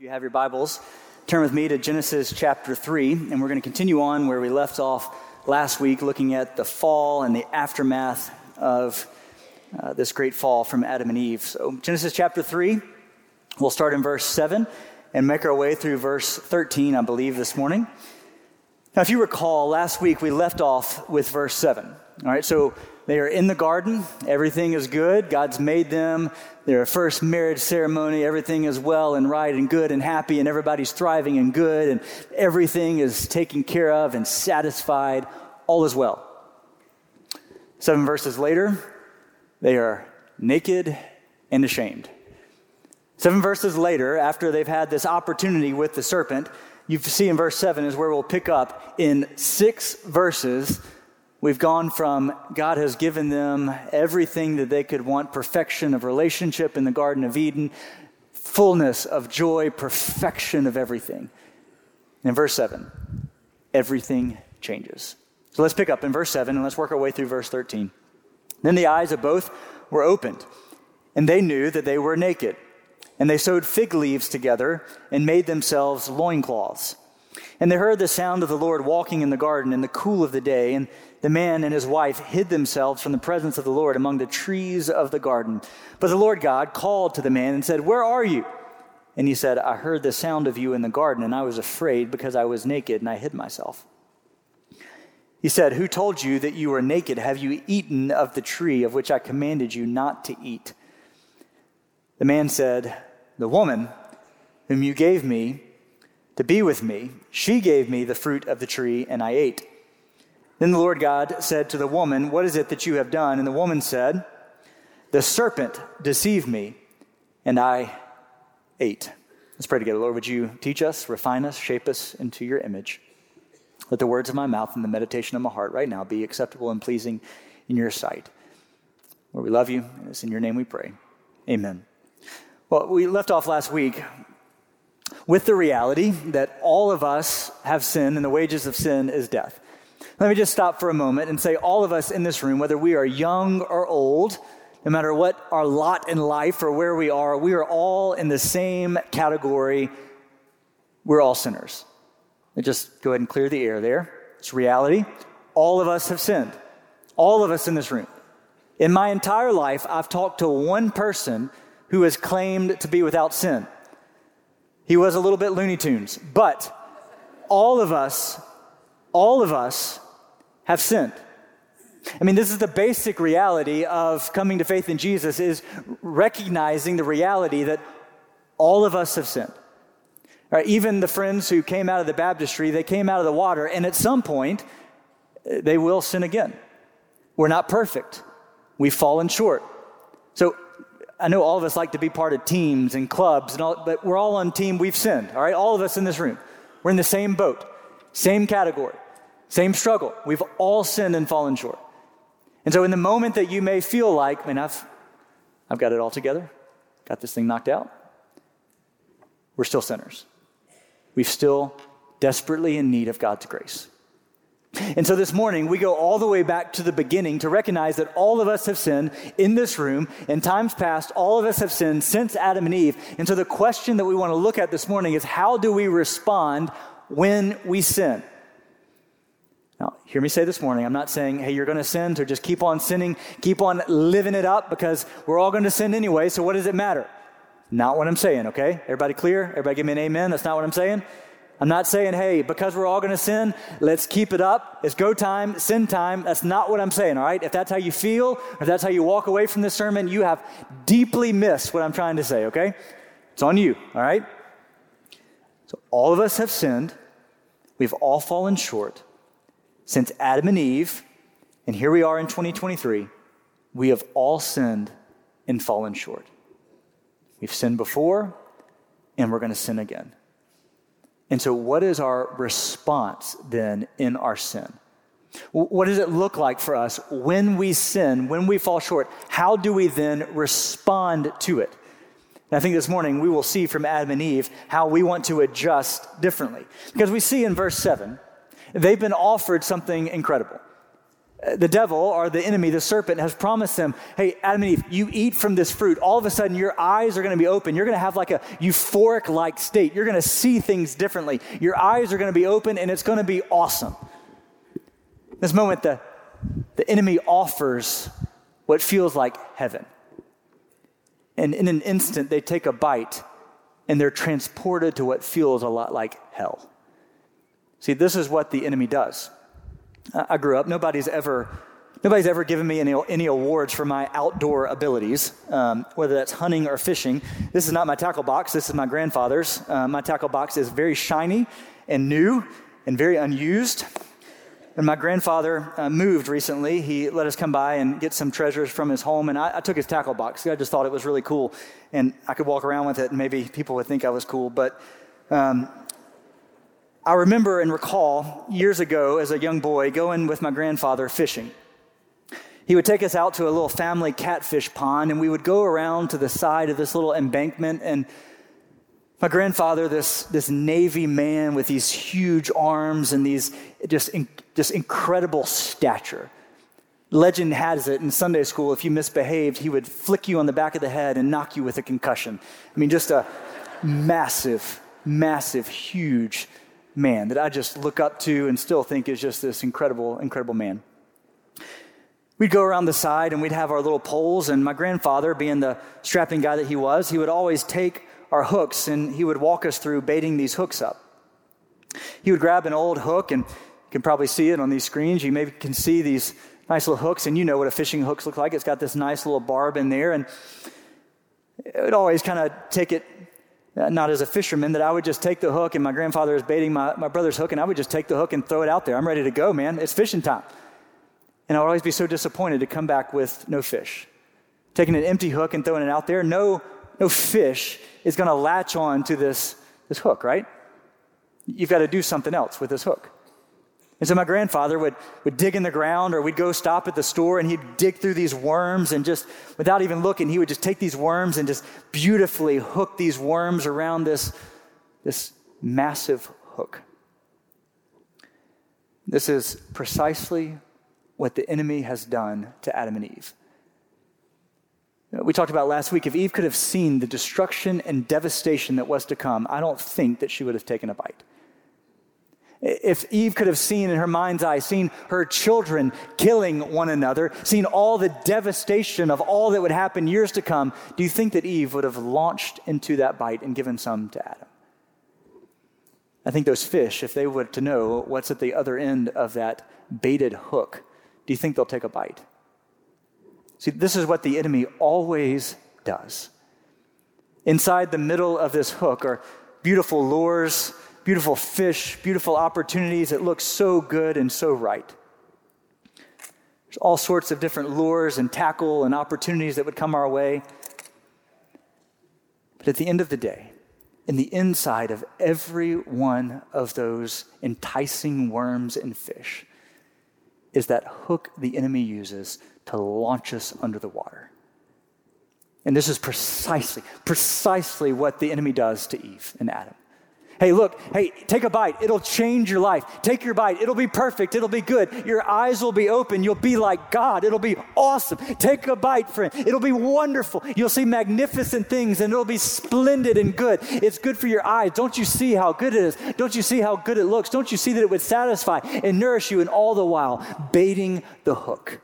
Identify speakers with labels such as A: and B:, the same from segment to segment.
A: you have your Bibles, turn with me to Genesis chapter 3, and we're going to continue on where we left off last week, looking at the fall and the aftermath of this great fall from Adam and Eve. So Genesis chapter 3, we'll start in verse 7 and make our way through verse 13, I believe, this morning. Now, if you recall, last week we left off with verse 7. All right, so they are in the garden. Everything is good. God's made them. Their first marriage ceremony. Everything is well and right and good and happy, and everybody's thriving and good, and everything is taken care of and satisfied. All is well. 7 verses later, they are naked and ashamed. 7 verses later, after they've had this opportunity with the serpent, you see in verse 7 is where we'll pick up. In 6 verses, we've gone from God has given them everything that they could want, perfection of relationship in the Garden of Eden, fullness of joy, perfection of everything. And in verse 7, everything changes. So let's pick up in verse 7 and let's work our way through verse 13. Then the eyes of both were opened, and they knew that they were naked. And they sewed fig leaves together and made themselves loincloths. And they heard the sound of the Lord walking in the garden in the cool of the day, and the man and his wife hid themselves from the presence of the Lord among the trees of the garden. But the Lord God called to the man and said, "Where are you?" And he said, "I heard the sound of you in the garden, and I was afraid because I was naked, and I hid myself." He said, "Who told you that you were naked? Have you eaten of the tree of which I commanded you not to eat?" The man said, "The woman whom you gave me to be with me, she gave me the fruit of the tree, and I ate." Then the Lord God said to the woman, "What is it that you have done?" And the woman said, "The serpent deceived me, and I ate." Let's pray together. Lord, would you teach us, refine us, shape us into your image? Let the words of my mouth and the meditation of my heart right now be acceptable and pleasing in your sight. Lord, we love you, and it's in your name we pray. Amen. Well, we left off last week with the reality that all of us have sinned, and the wages of sin is death. Let me just stop for a moment and say all of us in this room, whether we are young or old, no matter what our lot in life or where we are all in the same category. We're all sinners. And just go ahead and clear the air there. It's reality. All of us have sinned. All of us in this room. In my entire life, I've talked to one person who has claimed to be without sin. He was a little bit Looney Tunes, but all of us have sinned. I mean, this is the basic reality of coming to faith in Jesus, is recognizing the reality that all of us have sinned. Right? Even the friends who came out of the baptistry, they came out of the water, and at some point, they will sin again. We're not perfect. We've fallen short. So I know all of us like to be part of teams and clubs, and all, but we're all on team. We've sinned, all right? All of us in this room. We're in the same boat, same category, same struggle. We've all sinned and fallen short. And so in the moment that you may feel like, man, I've got it all together, got this thing knocked out, we're still sinners. We're still desperately in need of God's grace. And so this morning, we go all the way back to the beginning to recognize that all of us have sinned in this room. In times past, all of us have sinned since Adam and Eve. And so the question that we want to look at this morning is, how do we respond when we sin? Now, hear me say this morning, I'm not saying, hey, you're going to sin, so just keep on sinning, keep on living it up, because we're all going to sin anyway, so what does it matter? Not what I'm saying, okay? Everybody clear? Everybody give me an amen? That's not what I'm saying. I'm not saying, hey, because we're all going to sin, let's keep it up. It's go time, sin time. That's not what I'm saying, all right? If that's how you feel, or if that's how you walk away from this sermon, you have deeply missed what I'm trying to say, okay? It's on you, all right? So all of us have sinned. We've all fallen short. Since Adam and Eve, and here we are in 2023, we have all sinned and fallen short. We've sinned before, and we're going to sin again. And so what is our response then in our sin? What does it look like for us when we sin, when we fall short? How do we then respond to it? And I think this morning we will see from Adam and Eve how we want to adjust differently. Because we see in verse 7, they've been offered something incredible. The devil, or the enemy, the serpent, has promised them, hey, Adam and Eve, you eat from this fruit. All of a sudden, your eyes are going to be open. You're going to have like a euphoric-like state. You're going to see things differently. Your eyes are going to be open, and it's going to be awesome. This moment, the enemy offers what feels like heaven. And in an instant, they take a bite, and they're transported to what feels a lot like hell. See, this is what the enemy does. I grew up. Nobody's ever given me any awards for my outdoor abilities, whether that's hunting or fishing. This is not my tackle box. This is my grandfather's. My tackle box is very shiny and new and very unused. And my grandfather moved recently. He let us come by and get some treasures from his home, and I took his tackle box. I just thought it was really cool, and I could walk around with it, and maybe people would think I was cool, but I remember and recall years ago as a young boy going with my grandfather fishing. He would take us out to a little family catfish pond, and we would go around to the side of this little embankment, and my grandfather, this Navy man with these huge arms and these just incredible stature. Legend has it in Sunday school, if you misbehaved, he would flick you on the back of the head and knock you with a concussion. I mean, just a massive, huge man that I just look up to and still think is just this incredible man. We'd go around the side and we'd have our little poles, and my grandfather, being the strapping guy that he was, he would always take our hooks and he would walk us through baiting these hooks up. He would grab an old hook, and you can probably see it on these screens. You maybe can see these nice little hooks, and you know what a fishing hook looks like. It's got this nice little barb in there, and it would always kind of take it, not as a fisherman, that I would just take the hook, and my grandfather was baiting my brother's hook, and I would just take the hook and throw it out there. I'm ready to go, man. It's fishing time. And I would always be so disappointed to come back with no fish. Taking an empty hook and throwing it out there, no fish is going to latch on to this hook, right? You've got to do something else with this hook. And so my grandfather would dig in the ground, or we'd go stop at the store, and he'd dig through these worms, and just without even looking, he would just take these worms and just beautifully hook these worms around this massive hook. This is precisely what the enemy has done to Adam and Eve. We talked about last week, if Eve could have seen the destruction and devastation that was to come, I don't think that she would have taken a bite. If Eve could have seen in her mind's eye, seen her children killing one another, seen all the devastation of all that would happen years to come, do you think that Eve would have launched into that bite and given some to Adam? I think those fish, if they were to know what's at the other end of that baited hook, do you think they'll take a bite? See, this is what the enemy always does. Inside the middle of this hook are beautiful lures, beautiful fish, beautiful opportunities that look so good and so right. There's all sorts of different lures and tackle and opportunities that would come our way. But at the end of the day, in the inside of every one of those enticing worms and fish is that hook the enemy uses to launch us under the water. And this is precisely what the enemy does to Eve and Adam. Hey, look, take a bite. It'll change your life. Take your bite. It'll be perfect. It'll be good. Your eyes will be open. You'll be like God. It'll be awesome. Take a bite, friend. It'll be wonderful. You'll see magnificent things, and it'll be splendid and good. It's good for your eyes. Don't you see how good it is? Don't you see how good it looks? Don't you see that it would satisfy and nourish you, and all the while baiting the hook?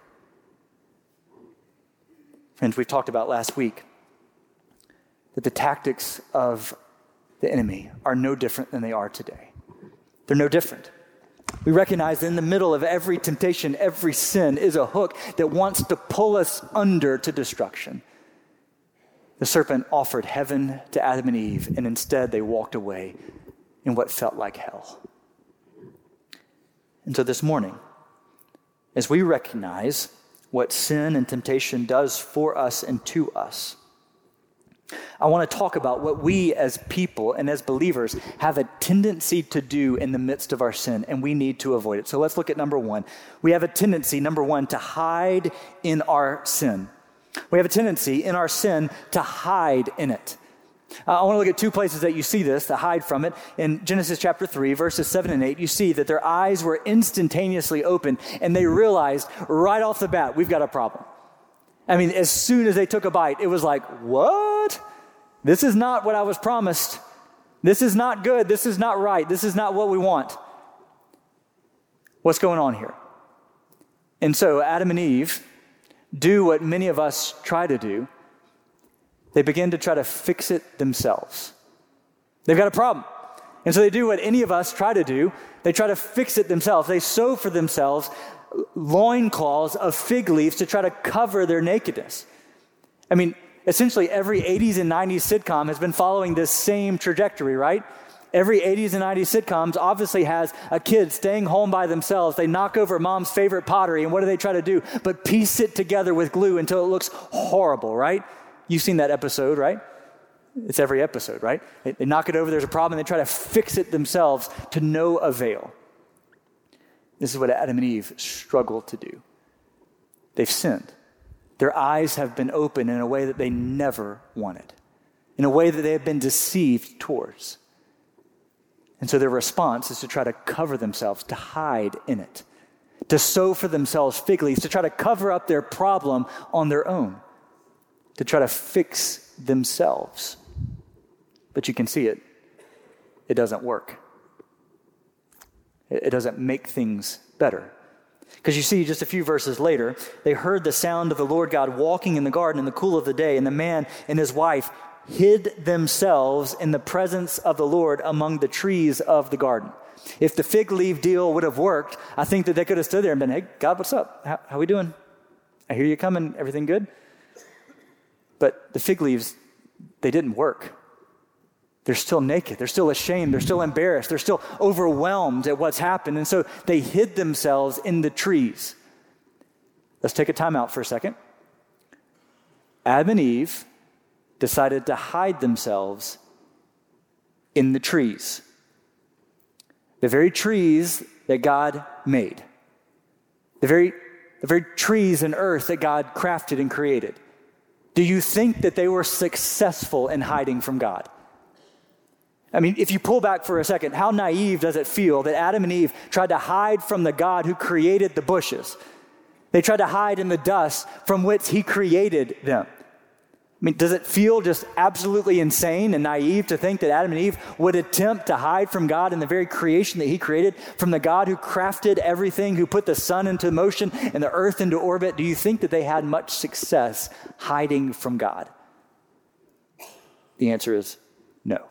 A: Friends, we talked about last week that the tactics of the enemy are no different than they are today. They're no different. We recognize that in the middle of every temptation, every sin is a hook that wants to pull us under to destruction. The serpent offered heaven to Adam and Eve, and instead they walked away in what felt like hell. And so this morning, as we recognize what sin and temptation does for us and to us, I want to talk about what we as people and as believers have a tendency to do in the midst of our sin, and we need to avoid it. So let's look at number one. We have a tendency, number one, to hide in our sin. We have a tendency in our sin to hide in it. I want to look at two places that you see this, to hide from it. In Genesis chapter 3, verses 7 and 8, you see that their eyes were instantaneously open, and they realized right off the bat, we've got a problem. I mean, as soon as they took a bite, it was like, what? This is not what I was promised. This is not good. This is not right. This is not what we want. What's going on here? And so Adam and Eve do what many of us try to do. They begin to try to fix it themselves. They've got a problem. And so they do what any of us try to do. They try to fix it themselves. They sew for themselves loincloths of fig leaves to try to cover their nakedness. I mean, essentially every 80s and 90s sitcom has been following this same trajectory, right? Every 80s and 90s sitcoms obviously has a kid staying home by themselves. They knock over mom's favorite pottery, and what do they try to do? But piece it together with glue until it looks horrible, right? You've seen that episode, right? It's every episode, right? They knock it over, there's a problem, and they try to fix it themselves to no avail. This is what Adam and Eve struggle to do. They've sinned. Their eyes have been opened in a way that they never wanted, in a way that they have been deceived towards. And so their response is to try to cover themselves, to hide in it, to sew for themselves fig leaves, to try to cover up their problem on their own, to try to fix themselves. But you can see it. It doesn't work. It doesn't make things better. Because you see, just a few verses later, they heard the sound of the Lord God walking in the garden in the cool of the day, and the man and his wife hid themselves in the presence of the Lord among the trees of the garden. If the fig leaf deal would have worked, I think that they could have stood there and been, hey, God, what's up? How we doing? I hear you coming. Everything good? But the fig leaves, they didn't work. They're still naked. They're still ashamed. They're still embarrassed. They're still overwhelmed at what's happened. And so they hid themselves in the trees. Let's take a time out for a second. Adam and Eve decided to hide themselves in the trees. The very trees that God made. The very trees and earth that God crafted and created. Do you think that they were successful in hiding from God? I mean, if you pull back for a second, how naive does it feel that Adam and Eve tried to hide from the God who created the bushes? They tried to hide in the dust from which he created them. I mean, does it feel just absolutely insane and naive to think that Adam and Eve would attempt to hide from God in the very creation that he created, from the God who crafted everything, who put the sun into motion and the earth into orbit? Do you think that they had much success hiding from God? The answer is no.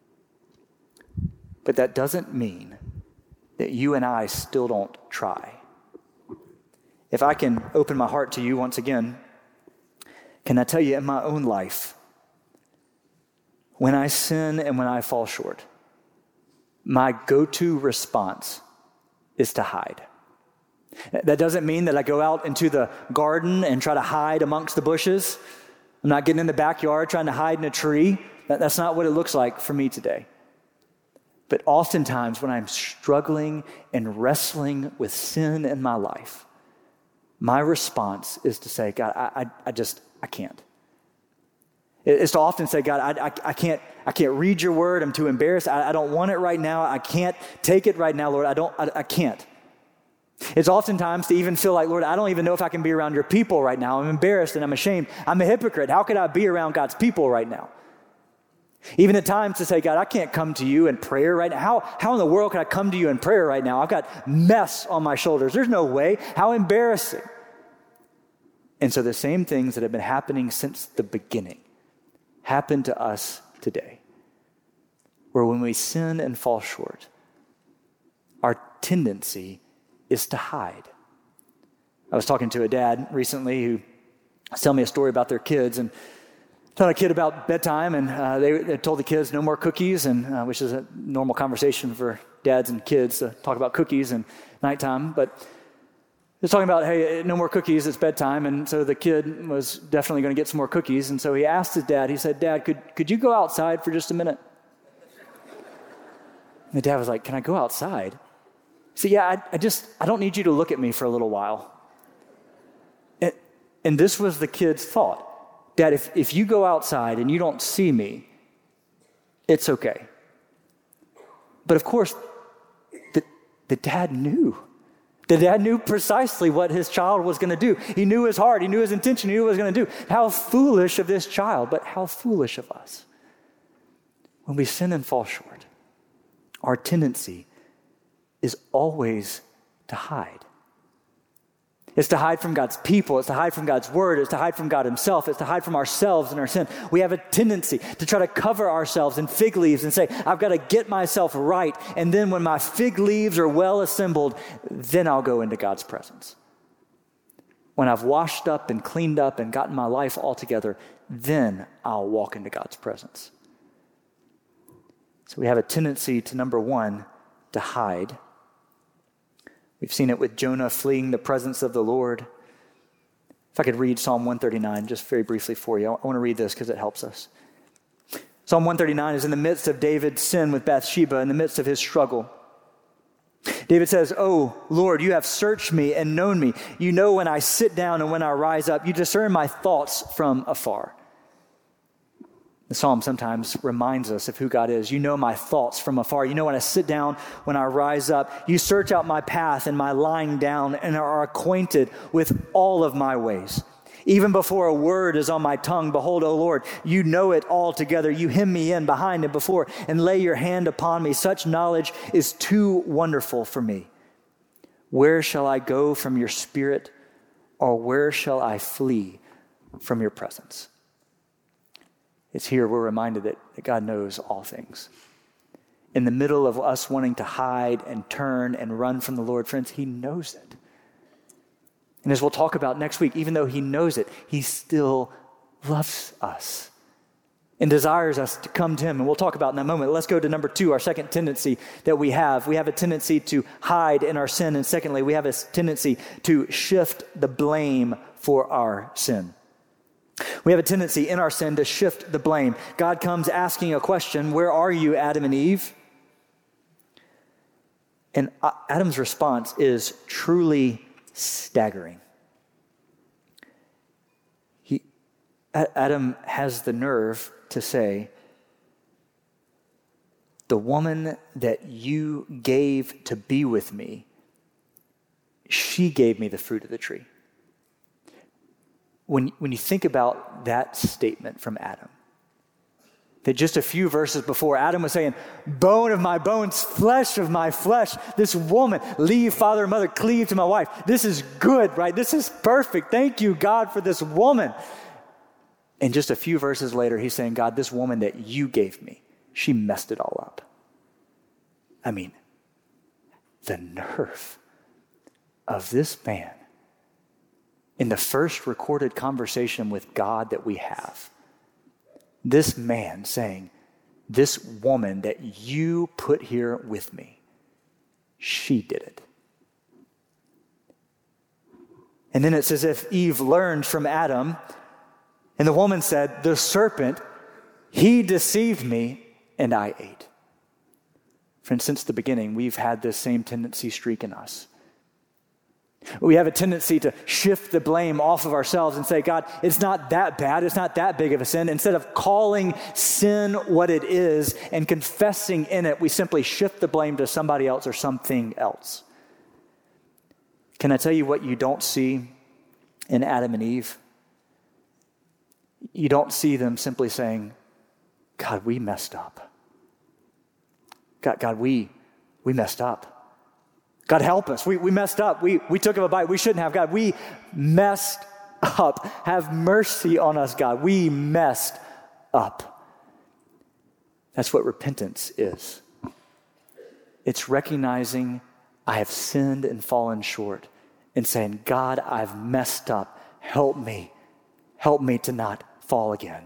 A: But that doesn't mean that you and I still don't try. If I can open my heart to you once again, can I tell you, in my own life, when I sin and when I fall short, my go-to response is to hide. That doesn't mean that I go out into the garden and try to hide amongst the bushes. I'm not getting in the backyard trying to hide in a tree. That's not what it looks like for me today. But oftentimes when I'm struggling and wrestling with sin in my life, my response is to say, God, I can't. It's to often say, God, I can't read your word. I'm too embarrassed. I don't want it right now. I can't take it right now, Lord. I can't. It's oftentimes to even feel like, Lord, I don't even know if I can be around your people right now. I'm embarrassed and I'm ashamed. I'm a hypocrite. How could I be around God's people right now? Even at times to say, God, I can't come to you in prayer right now. How in the world can I come to you in prayer right now? I've got mess on my shoulders. There's no way. How embarrassing. And so the same things that have been happening since the beginning happen to us today. Where when we sin and fall short, our tendency is to hide. I was talking to a dad recently who was telling me a story about their kids, and taught a kid about bedtime, and they told the kids no more cookies, and which is a normal conversation for dads and kids to talk about cookies and nighttime. But he was talking about, hey, no more cookies, it's bedtime. And so the kid was definitely going to get some more cookies. And so he asked his dad, he said, Dad, could you go outside for just a minute? And the dad was like, can I go outside? He said, yeah, I don't need you to look at me for a little while. And this was the kid's thought. Dad, if you go outside and you don't see me, It's okay. But of course, the dad knew. The dad knew precisely what his child was going to do. He knew his heart. He knew his intention. He knew what he was going to do. How foolish of this child, but how foolish of us. When we sin and fall short, our tendency is always to hide. It's to hide from God's people. It's to hide from God's word. It's to hide from God himself. It's to hide from ourselves and our sin. We have a tendency to try to cover ourselves in fig leaves and say, I've got to get myself right. And then when my fig leaves are well assembled, then I'll go into God's presence. When I've washed up and cleaned up and gotten my life all together, then I'll walk into God's presence. So we have a tendency to, number one, to hide. We've seen it with Jonah fleeing the presence of the Lord. If I could read Psalm 139 just very briefly for you. I want to read this because it helps us. Psalm 139 is in the midst of David's sin with Bathsheba, in the midst of his struggle. David says, "Oh, Lord, you have searched me and known me. You know when I sit down and when I rise up. You discern my thoughts from afar." The psalm sometimes reminds us of who God is. You know my thoughts from afar. You know when I sit down, when I rise up. You search out my path and my lying down and are acquainted with all of my ways. Even before a word is on my tongue, behold, O Lord, you know it all together. You hem me in behind and before and lay your hand upon me. Such knowledge is too wonderful for me. Where shall I go from your spirit, or where shall I flee from your presence? It's here we're reminded that God knows all things. In the middle of us wanting to hide and turn and run from the Lord, friends, he knows it. And as we'll talk about next week, even though he knows it, he still loves us and desires us to come to him. And we'll talk about in a moment. Let's go to number 2, our second tendency that we have. We have a tendency to hide in our sin. And secondly, we have a tendency to shift the blame for our sin. We have a tendency in our sin to shift the blame. God comes asking a question, where are you, Adam and Eve? And Adam's response is truly staggering. Adam has the nerve to say, the woman that you gave to be with me, she gave me the fruit of the tree. When you think about that statement from Adam, that just a few verses before, Adam was saying, bone of my bones, flesh of my flesh, this woman, leave father and mother, cleave to my wife. This is good, right? This is perfect. Thank you, God, for this woman. And just a few verses later, he's saying, God, this woman that you gave me, she messed it all up. I mean, the nerve of this man in the first recorded conversation with God that we have, this man saying, this woman that you put here with me, she did it. And then it's as if Eve learned from Adam, and the woman said, the serpent, he deceived me, and I ate. Friends, since the beginning, we've had this same tendency streak in us. We have a tendency to shift the blame off of ourselves and say, God, it's not that bad. It's not that big of a sin. Instead of calling sin what it is and confessing in it, we simply shift the blame to somebody else or something else. Can I tell you what you don't see in Adam and Eve? You don't see them simply saying, God, we messed up. God, we messed up. God, help us. We messed up. We took a bite we shouldn't have. God, we messed up. Have mercy on us, God. We messed up. That's what repentance is. It's recognizing I have sinned and fallen short and saying, God, I've messed up. Help me. Help me to not fall again.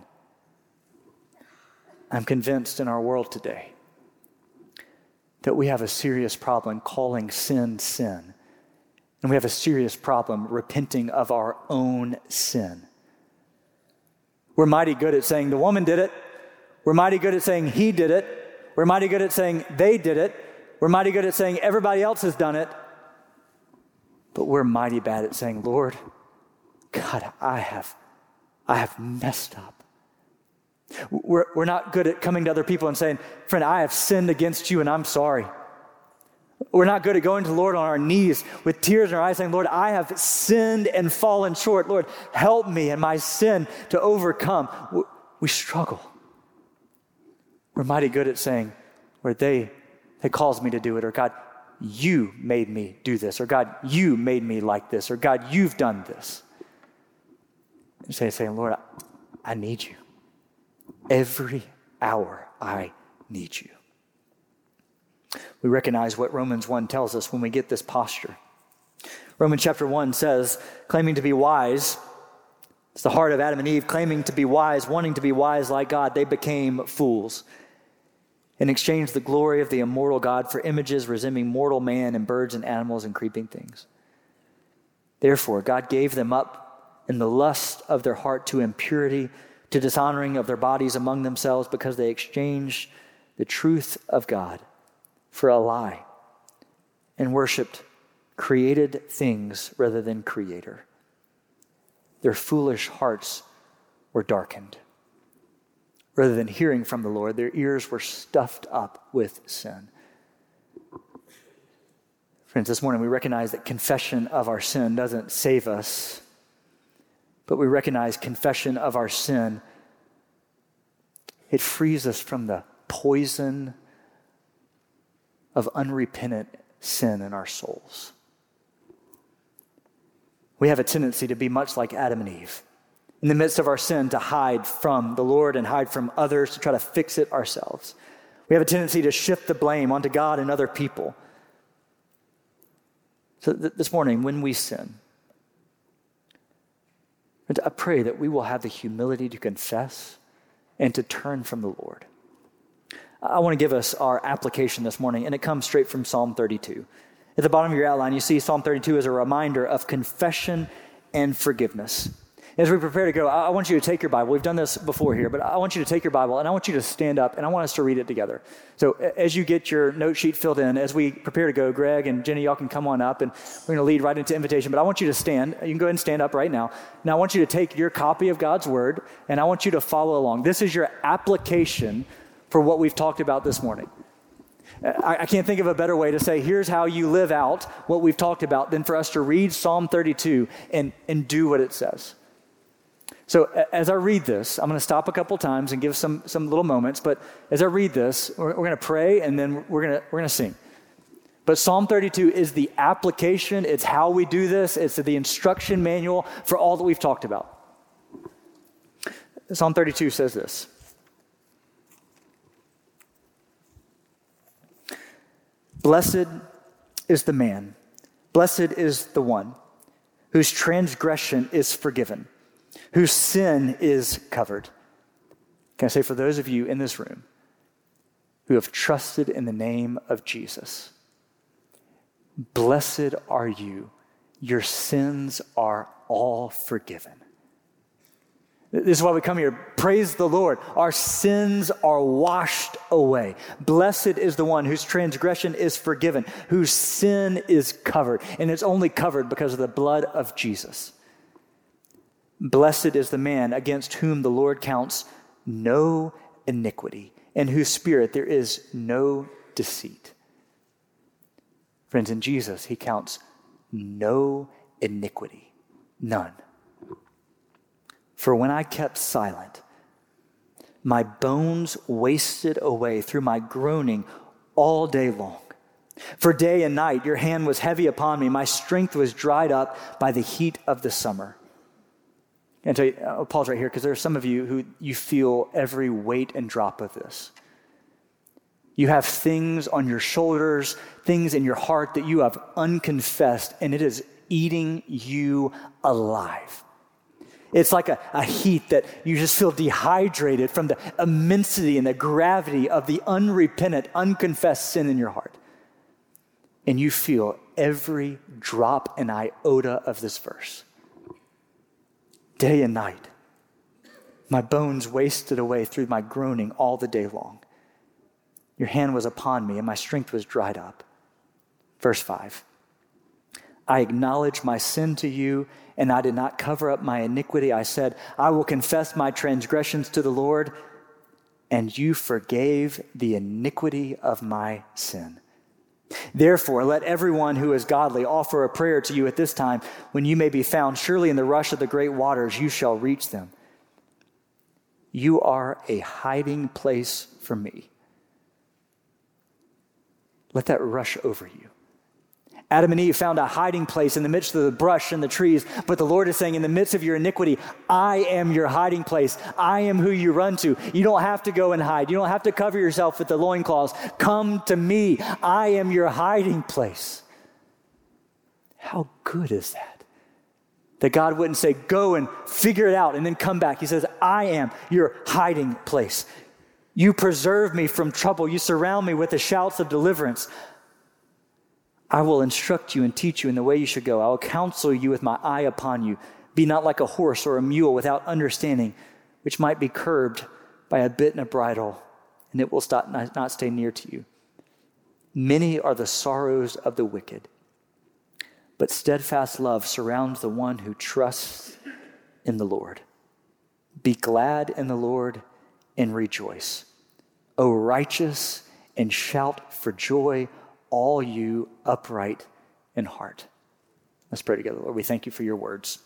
A: I'm convinced in our world today that we have a serious problem calling sin, sin. And we have a serious problem repenting of our own sin. We're mighty good at saying the woman did it. We're mighty good at saying he did it. We're mighty good at saying they did it. We're mighty good at saying everybody else has done it. But we're mighty bad at saying, Lord, God, I have messed up. We're not good at coming to other people and saying, friend, I have sinned against you and I'm sorry. We're not good at going to the Lord on our knees with tears in our eyes saying, Lord, I have sinned and fallen short. Lord, help me in my sin to overcome. We struggle. We're mighty good at saying, Lord, they caused me to do it, or God, you made me do this, or God, you made me like this, or God, you've done this. And saying, Lord, I need you. Every hour I need you. We recognize what Romans 1 tells us when we get this posture. Romans chapter 1 says, claiming to be wise, it's the heart of Adam and Eve, claiming to be wise, wanting to be wise like God, they became fools and exchanged the glory of the immortal God for images resembling mortal man and birds and animals and creeping things. Therefore, God gave them up in the lust of their heart to impurity, to dishonoring of their bodies among themselves, because they exchanged the truth of God for a lie and worshiped created things rather than Creator. Their foolish hearts were darkened. Rather than hearing from the Lord, their ears were stuffed up with sin. Friends, this morning we recognize that confession of our sin doesn't save us, but we recognize confession of our sin, it frees us from the poison of unrepentant sin in our souls. We have a tendency to be much like Adam and Eve. In the midst of our sin, to hide from the Lord and hide from others, to try to fix it ourselves. We have a tendency to shift the blame onto God and other people. So this morning, when we sin, I pray that we will have the humility to confess and to turn from the Lord. I want to give us our application this morning, and it comes straight from Psalm 32. At the bottom of your outline, you see Psalm 32 as a reminder of confession and forgiveness. As we prepare to go, I want you to take your Bible. We've done this before here, but I want you to take your Bible, and I want you to stand up, and I want us to read it together. So as you get your note sheet filled in, as we prepare to go, Greg and Jenny, y'all can come on up, and we're going to lead right into invitation. But I want you to stand. You can go ahead and stand up right now. Now I want you to take your copy of God's Word, and I want you to follow along. This is your application for what we've talked about this morning. I can't think of a better way to say, here's how you live out what we've talked about than for us to read Psalm 32 and do what it says. So as I read this, I'm going to stop a couple times and give some little moments. But as I read this, we're going to pray and then we're going to sing. But Psalm 32 is the application. It's how we do this. It's the instruction manual for all that we've talked about. Psalm 32 says this. Blessed is the man, blessed is the one whose transgression is forgiven, whose sin is covered. Can I say, for those of you in this room who have trusted in the name of Jesus, blessed are you. Your sins are all forgiven. This is why we come here. Praise the Lord. Our sins are washed away. Blessed is the one whose transgression is forgiven, whose sin is covered. And it's only covered because of the blood of Jesus. Blessed is the man against whom the Lord counts no iniquity, in whose spirit there is no deceit. Friends, in Jesus, he counts no iniquity, none. For when I kept silent, my bones wasted away through my groaning all day long. For day and night your hand was heavy upon me. My strength was dried up by the heat of the summer. And I'll pause right here because there are some of you who you feel every weight and drop of this. You have things on your shoulders, things in your heart that you have unconfessed, and it is eating you alive. It's like a heat that you just feel dehydrated from the immensity and the gravity of the unrepentant, unconfessed sin in your heart. And you feel every drop and iota of this verse. Day and night, my bones wasted away through my groaning all the day long. Your hand was upon me and my strength was dried up. Verse 5, I acknowledged my sin to you and I did not cover up my iniquity. I said, I will confess my transgressions to the Lord and you forgave the iniquity of my sin. Therefore, let everyone who is godly offer a prayer to you at this time, when you may be found. Surely in the rush of the great waters you shall reach them. You are a hiding place for me. Let that rush over you. Adam and Eve found a hiding place in the midst of the brush and the trees, but the Lord is saying, in the midst of your iniquity, I am your hiding place. I am who you run to. You don't have to go and hide. You don't have to cover yourself with the loincloths. Come to me. I am your hiding place. How good is that? That God wouldn't say, go and figure it out and then come back. He says, I am your hiding place. You preserve me from trouble. You surround me with the shouts of deliverance. I will instruct you and teach you in the way you should go. I will counsel you with my eye upon you. Be not like a horse or a mule without understanding, which might be curbed by a bit and a bridle, and it will not stay near to you. Many are the sorrows of the wicked, but steadfast love surrounds the one who trusts in the Lord. Be glad in the Lord and rejoice, O righteous, and shout for joy, all you upright in heart. Let's pray together. Lord, we thank you for your words.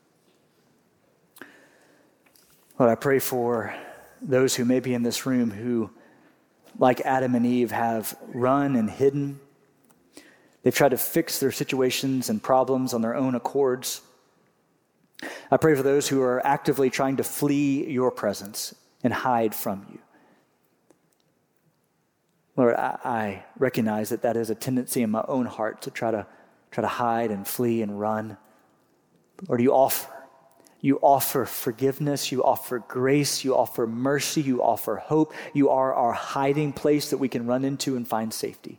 A: Lord, I pray for those who may be in this room who, like Adam and Eve, have run and hidden. They've tried to fix their situations and problems on their own accords. I pray for those who are actively trying to flee your presence and hide from you. Lord, I recognize that is a tendency in my own heart to try to hide and flee and run. Lord, you offer forgiveness, you offer grace, you offer mercy, you offer hope. You are our hiding place that we can run into and find safety.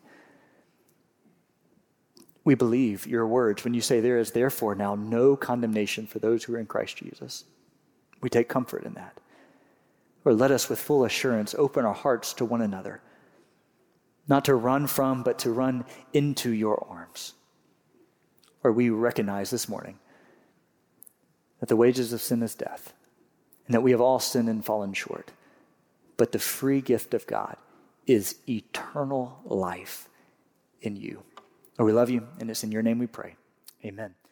A: We believe your words when you say there is therefore now no condemnation for those who are in Christ Jesus. We take comfort in that. Lord, let us with full assurance open our hearts to one another, not to run from, but to run into your arms. Or we recognize this morning that the wages of sin is death, and that we have all sinned and fallen short. But the free gift of God is eternal life in you. Lord, we love you, and it's in your name we pray. Amen.